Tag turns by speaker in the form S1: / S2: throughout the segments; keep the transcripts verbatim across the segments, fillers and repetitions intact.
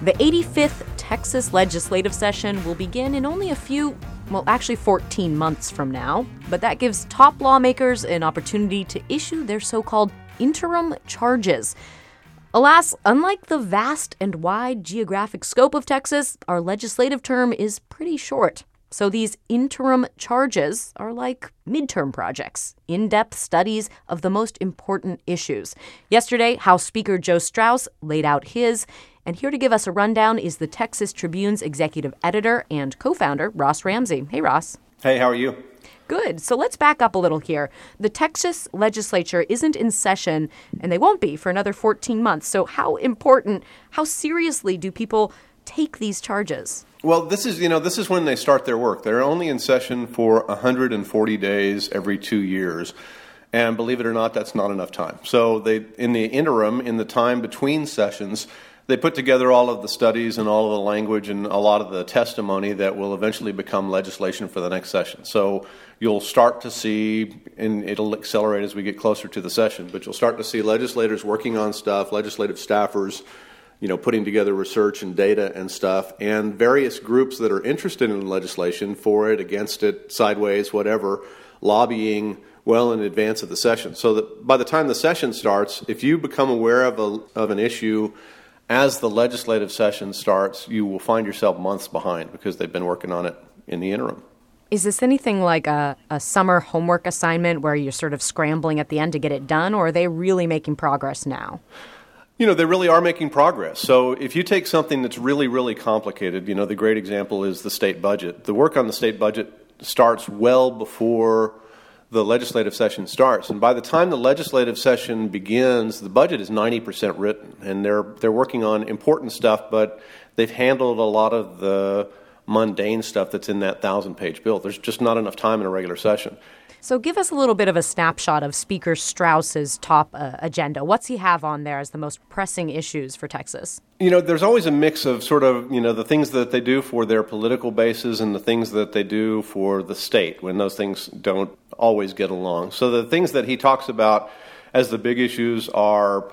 S1: The eighty-fifth Texas legislative session will begin in only a few, well, actually fourteen months from now. But that gives top lawmakers an opportunity to issue their so-called interim charges. Alas, unlike the vast and wide geographic scope of Texas, our legislative term is pretty short. So these interim charges are like midterm projects, in-depth studies of the most important issues. Yesterday, House Speaker Joe Straus laid out his, and here to give us a rundown is the Texas Tribune's executive editor and co-founder, Ross Ramsey. Hey, Ross.
S2: Hey, how are you?
S1: Good. So let's back up a little here. The Texas legislature isn't in session, and they won't be for another fourteen months. So how important, how seriously do people take these charges?
S2: Well, this is, you know, this is when they start their work. They're only in session for one hundred forty days every two years. And believe it or not, that's not enough time. So they, in the interim, in the time between sessions, they put together all of the studies and all of the language and a lot of the testimony that will eventually become legislation for the next session. So you'll start to see, and it'll accelerate as we get closer to the session, but you'll start to see legislators working on stuff, legislative staffers, you know, putting together research and data and stuff, and various groups that are interested in legislation, for it, against it, sideways, whatever, lobbying well in advance of the session. So that by the time the session starts, if you become aware of a, of an issue as the legislative session starts, you will find yourself months behind because they've been working on it in the interim.
S1: Is this anything like a, a summer homework assignment where you're sort of scrambling at the end to get it done, or are they really making progress now?
S2: You know, they really are making progress. So if you take something that's really, really complicated, you know, the great example is the state budget. The work on the state budget starts well before the legislative session starts. And by the time the legislative session begins, the budget is ninety percent written. And they're they're working on important stuff, but they've handled a lot of the mundane stuff that's in that thousand-page bill. There's just not enough time in a regular session.
S1: So give us a little bit of a snapshot of Speaker Straus's top uh, agenda. What's he have on there as the most pressing issues for Texas?
S2: You know, there's always a mix of sort of, you know, the things that they do for their political bases and the things that they do for the state when those things don't always get along. So the things that he talks about as the big issues are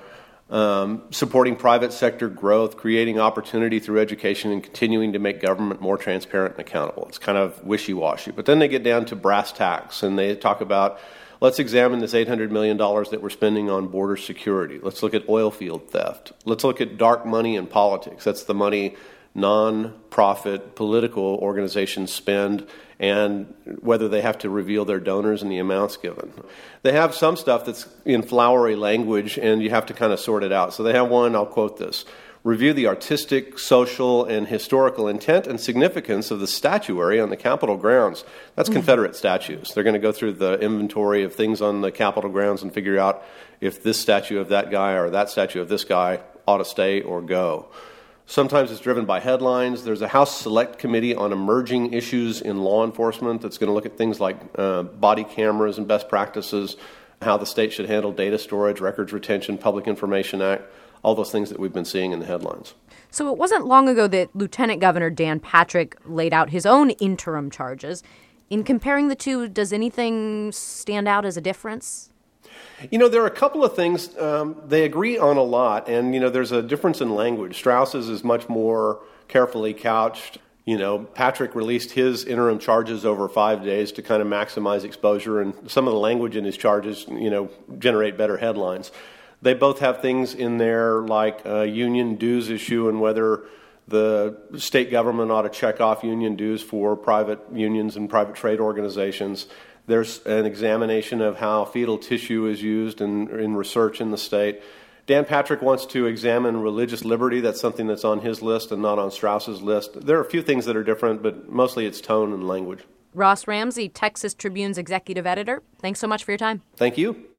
S2: um, supporting private sector growth, creating opportunity through education, and continuing to make government more transparent and accountable. It's kind of wishy-washy. But then they get down to brass tacks, and they talk about, let's examine this eight hundred million dollars that we're spending on border security. Let's look at oil field theft. Let's look at dark money in politics. That's the money non-profit political organizations spend, and whether they have to reveal their donors and the amounts given. They have some stuff that's in flowery language, and you have to kind of sort it out. So they have one, I'll quote this: review the artistic, social, and historical intent and significance of the statuary on the Capitol grounds. That's mm-hmm. Confederate statues. They're going to go through the inventory of things on the Capitol grounds and figure out if this statue of that guy or that statue of this guy ought to stay or go. Sometimes it's driven by headlines. There's a House Select Committee on emerging issues in law enforcement that's going to look at things like uh, body cameras and best practices, how the state should handle data storage, records retention, Public Information Act, all those things that we've been seeing in the headlines.
S1: So it wasn't long ago that Lieutenant Governor Dan Patrick laid out his own interim charges. In comparing the two, does anything stand out as a difference?
S2: You know, there are a couple of things. Um, they agree on a lot, and, you know, there's a difference in language. Straus's is much more carefully couched. You know, Patrick released his interim charges over five days to kind of maximize exposure, and some of the language in his charges, you know, generate better headlines. They both have things in there like a union dues issue and whether the state government ought to check off union dues for private unions and private trade organizations. There's an examination of how fetal tissue is used in, in research in the state. Dan Patrick wants to examine religious liberty. That's something that's on his list and not on Straus's list. There are a few things that are different, but mostly it's tone and language.
S1: Ross Ramsey, Texas Tribune's executive editor, thanks so much for your time.
S2: Thank you.